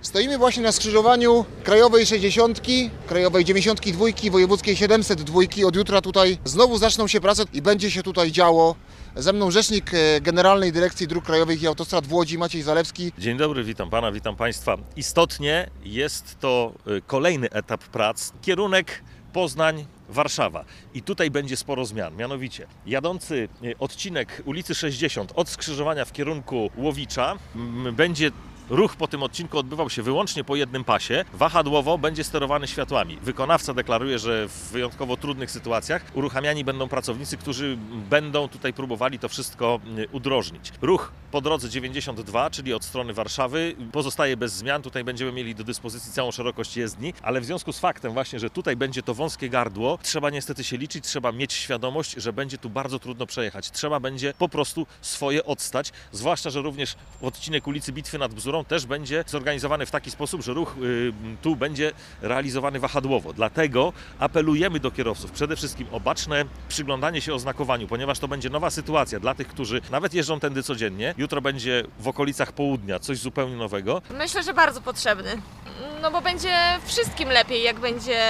Stoimy właśnie na skrzyżowaniu Krajowej 60, Krajowej 92, Wojewódzkiej 702. Od jutra tutaj znowu zaczną się prace i będzie się tutaj działo. Ze mną rzecznik Generalnej Dyrekcji Dróg Krajowych i Autostrad w Łodzi, Maciej Zalewski. Dzień dobry, witam Pana, witam Państwa. Istotnie jest to kolejny etap prac, kierunek Poznań-Warszawa. I tutaj będzie sporo zmian, mianowicie jadący odcinek ulicy 60 od skrzyżowania w kierunku Łowicza będzie ruch po tym odcinku odbywał się wyłącznie po jednym pasie. Wahadłowo będzie sterowany światłami. Wykonawca deklaruje, że w wyjątkowo trudnych sytuacjach uruchamiani będą pracownicy, którzy będą tutaj próbowali to wszystko udrożnić. Ruch po drodze 92, czyli od strony Warszawy, pozostaje bez zmian. Tutaj będziemy mieli do dyspozycji całą szerokość jezdni, ale w związku z faktem właśnie, że tutaj będzie to wąskie gardło, trzeba niestety się liczyć, trzeba mieć świadomość, że będzie tu bardzo trudno przejechać. Trzeba będzie po prostu swoje odstać, zwłaszcza, że również odcinek ulicy Bitwy nad Bzurą też będzie zorganizowany w taki sposób, że ruch tu będzie realizowany wahadłowo. Dlatego apelujemy do kierowców przede wszystkim o baczne przyglądanie się oznakowaniu, ponieważ to będzie nowa sytuacja dla tych, którzy nawet jeżdżą tędy codziennie. Jutro będzie w okolicach południa coś zupełnie nowego. Myślę, że bardzo potrzebny. No bo będzie wszystkim lepiej, jak będzie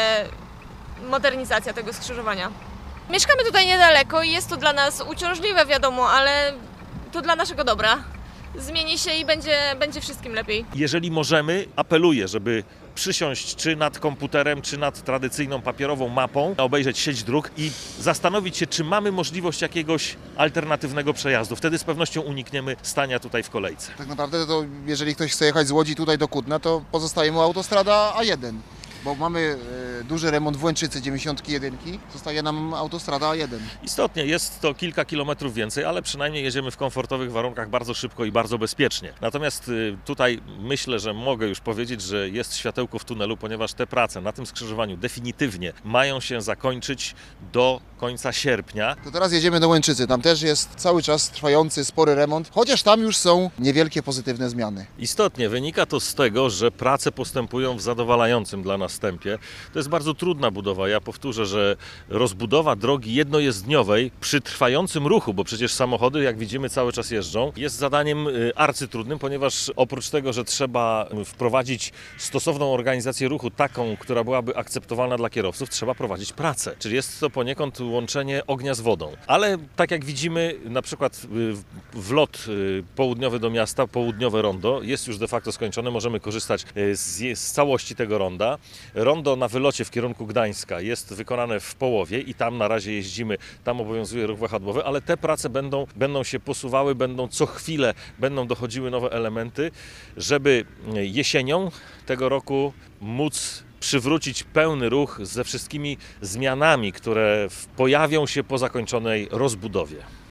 modernizacja tego skrzyżowania. Mieszkamy tutaj niedaleko i jest to dla nas uciążliwe, wiadomo, ale to dla naszego dobra. Zmieni się i będzie wszystkim lepiej. Jeżeli możemy, apeluję, żeby przysiąść czy nad komputerem, czy nad tradycyjną papierową mapą, obejrzeć sieć dróg i zastanowić się, czy mamy możliwość jakiegoś alternatywnego przejazdu. Wtedy z pewnością unikniemy stania tutaj w kolejce. Tak naprawdę to jeżeli ktoś chce jechać z Łodzi tutaj do Kutna, to pozostaje mu autostrada A1. Bo mamy duży remont w Łęczycy 91, zostaje nam autostrada A1. Istotnie jest to kilka kilometrów więcej, ale przynajmniej jedziemy w komfortowych warunkach bardzo szybko i bardzo bezpiecznie. Natomiast tutaj myślę, że mogę już powiedzieć, że jest światełko w tunelu, ponieważ te prace na tym skrzyżowaniu definitywnie mają się zakończyć do końca sierpnia. To teraz jedziemy do Łęczycy, tam też jest cały czas trwający spory remont, chociaż tam już są niewielkie pozytywne zmiany. Istotnie wynika to z tego, że prace postępują w zadowalającym dla nas tempie. To jest bardzo trudna budowa. Ja powtórzę, że rozbudowa drogi jednojezdniowej przy trwającym ruchu, bo przecież samochody, jak widzimy, cały czas jeżdżą, jest zadaniem arcytrudnym, ponieważ oprócz tego, że trzeba wprowadzić stosowną organizację ruchu, taką, która byłaby akceptowalna dla kierowców, trzeba prowadzić pracę. Czyli jest to poniekąd łączenie ognia z wodą. Ale tak jak widzimy, na przykład wlot południowy do miasta, południowe rondo jest już de facto skończone. Możemy korzystać z całości tego ronda. Rondo na wylocie w kierunku Gdańska jest wykonane w połowie i tam na razie jeździmy, tam obowiązuje ruch wahadłowy, ale te prace będą się posuwały, co chwilę będą dochodziły nowe elementy, żeby jesienią tego roku móc przywrócić pełny ruch ze wszystkimi zmianami, które pojawią się po zakończonej rozbudowie.